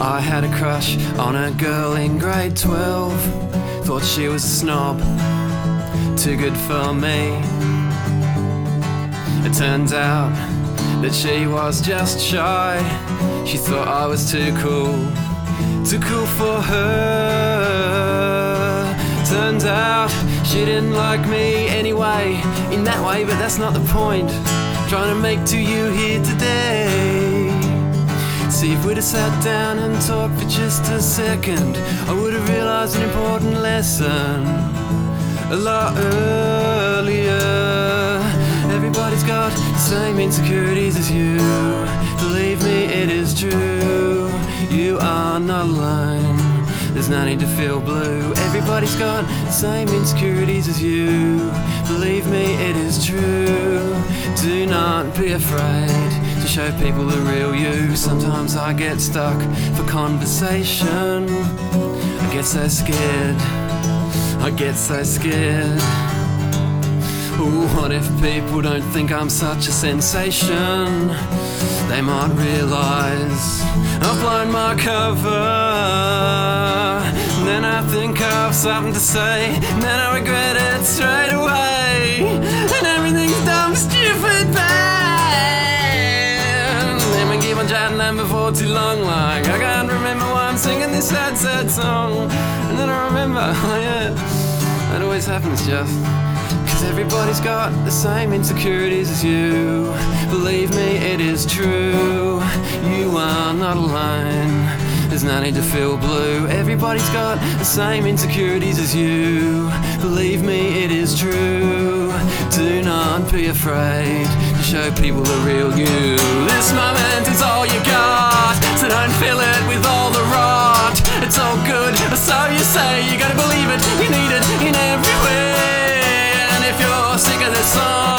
I had a crush on a girl in grade 12. Thought she was a snob, too good for me. It turns out that she was just shy. She thought I was too cool for her. Turns out she didn't like me anyway, in that way, but that's not the point. Trying to make to you here today. See, if we'd have sat down and talked for just a second, I would have realized an important lesson a lot earlier. Everybody's got the same insecurities as you. Believe me, it is true. You are not alone. There's no need to feel blue. Everybody's got the same insecurities as you. Believe me, it is true. Do not be afraid to show people the real you. Sometimes I get stuck for conversation. I get so scared. I get so scared. Ooh, what if people don't think I'm such a sensation? They might realise I've blown my cover. And then I think of something to say, and then I regret it straight away. And everything's dumb, stupid, bad. Then we keep on chatting and before too long, like I can't remember why I'm singing this sad, sad song. And then I remember, oh yeah, that always happens just cause everybody's got the same insecurities as you. Believe me, it is true. You are not alone. There's no need to feel blue. Everybody's got the same insecurities as you. Believe me, it is true. Do not be afraid to show people the real you. This moment is all you got, so don't fill it with all the rot. It's all good, or so you say. You gotta believe it, you need it in every way. If you're sick of this song,